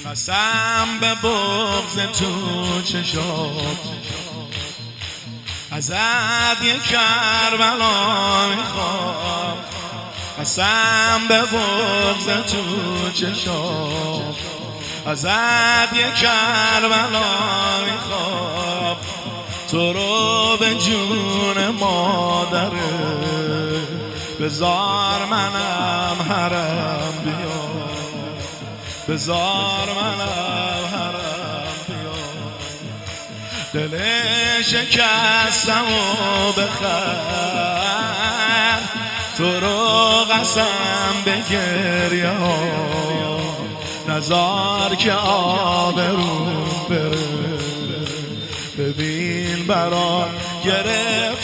قسم به بغض تو چشات ازت یک کربلا میخوام. قسم به بغض تو چشات ازت یک کربلا میخوام. تو رو به جون مادره بذار منم حرم بیام، بذار منم حرم بیام. دل شکستم و بخر تو رو قسم به گریه ها نزار که آبروم بره. ببین برات گرفت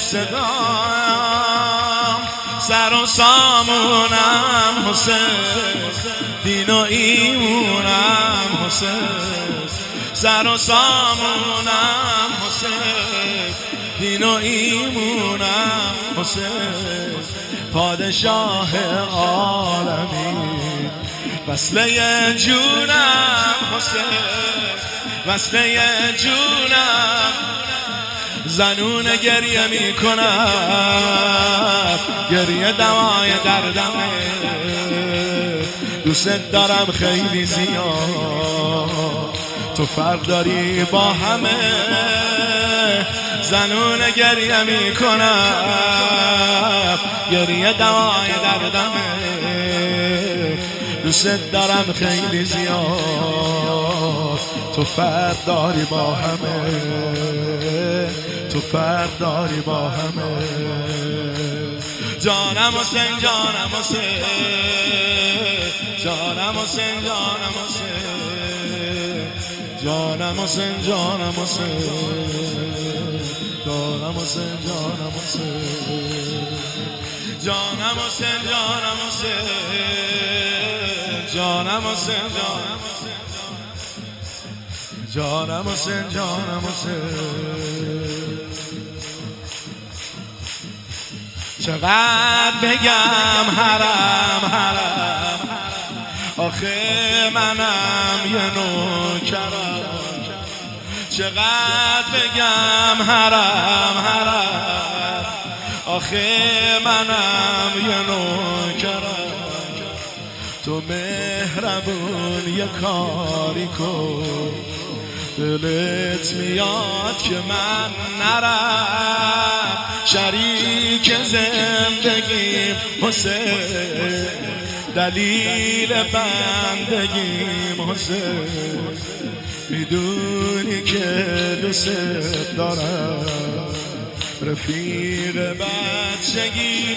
صدام سر و سامونم حسین، دین و ایمونم حسین. سر و سامونم حسین، دین و ایمونم حسین. پادشاه عالمی وصله جونم حسین، وصله جونم. زنون گریه میکنم، گریه دوای دردمه. دوست دارم خیلی زیاد، تو فرق داری با همه. زنون گریه میکنم، گریه دوای دردمه. دوست دارم خیلی زیاد، تو فرق داری با همه، تو فرق داری با همه. جانم حسین، جانم حسین، جانم حسین، جانم حسین، جانم حسین، جانم حسین، جانم حسین، جانم حسین، جانم حسین، جانم حسین، جانم حسین، جانم حسین، جانم حسین. چقدر بگم حرم حرم، آخه منم یه نوکرم. چقدر بگم حرم حرم، آخه منم یه نوکرم. تو مهربون یه کاری کن، دلت میاد که من نرم شریک زندگیم حسین، دلیل بندگیم حسین. میدونی که دوست دارم، رفیق بچگیم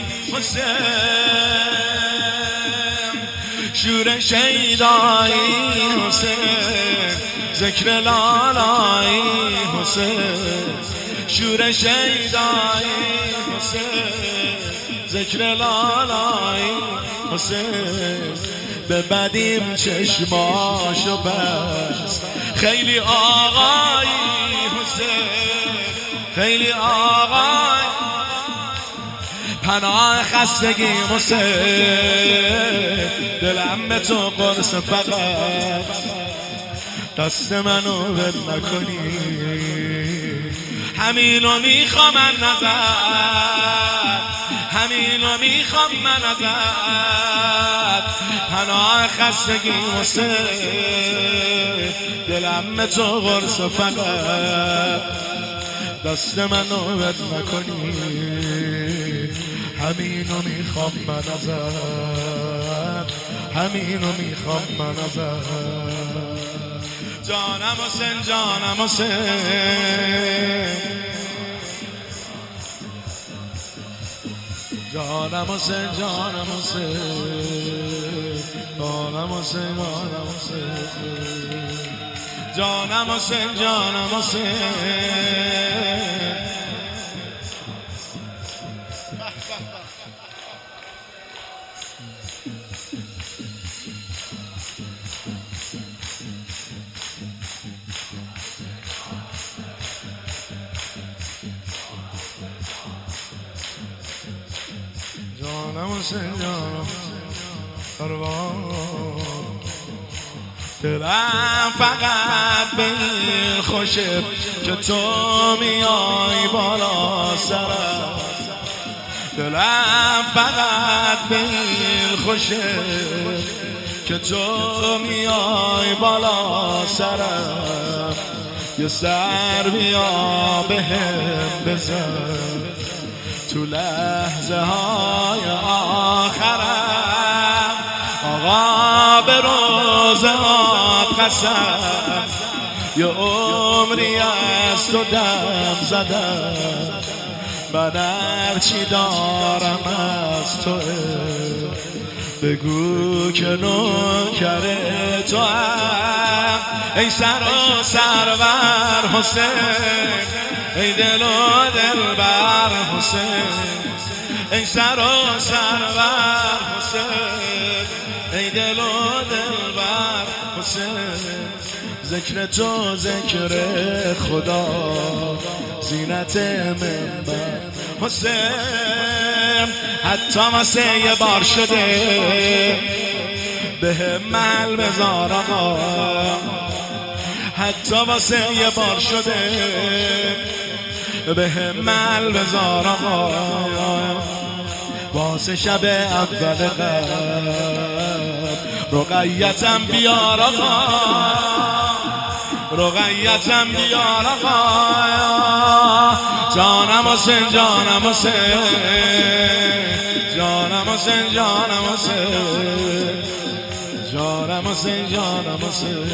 حسین. شور شیدایی حسین، ذکر لالایی حسین. شور شیدایی حسین، ذکر لالایی حسین. به بدیم چشماشو بست، خیلی آقایی حسین، خیلی آقایی. پناه خستگی حسین، دلم به تو قرص فقط. دست منو ول نکنی، همینو میخوام من ازت، همینو میخوام من ازت. پناه خستگی حسین، دلم به تو قرص فقط. دست منو ول نکنی، همینو میخوام من ازت، همینو میخوام من ازت. جانم حسین، جانم حسین، جانم حسین، جانم حسین، جانم حسین، جانم حسین، جانم حسین. جانم حسین، جانم پروان دلم فقط به این خوشه که تو میای بالا سرم، دلم فقط به این خوشه که تو میای بالا سرم. یه سر بیا بهم بزن تو لحظه های آخرم، آقا به روزات قسم یه عمری از تو دم زدم، من هرچی دارم از توه، بگو که نوکر تو هم ای سر و سرور حسین، ای دل و دلبر حسین، ای سر و سرور حسین، ای دل و دلبر حسین. ذکر تو ذکر خدا زینت منبر حسین، حتی واسه یه بار شده به مل بذار آقا، حتی واسه یه بار شده به مل بذار آقا، واسه شب اول قلب رقیتم بیار آقا، رقیتم بیار آقا، جانم حسین جانم حسین، جانم حسین جانم حسین، جانم حسین جانم حسین،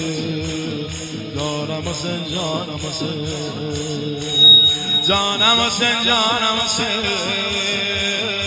جانم حسین جانم حسین، جانم حسین جانم حسین.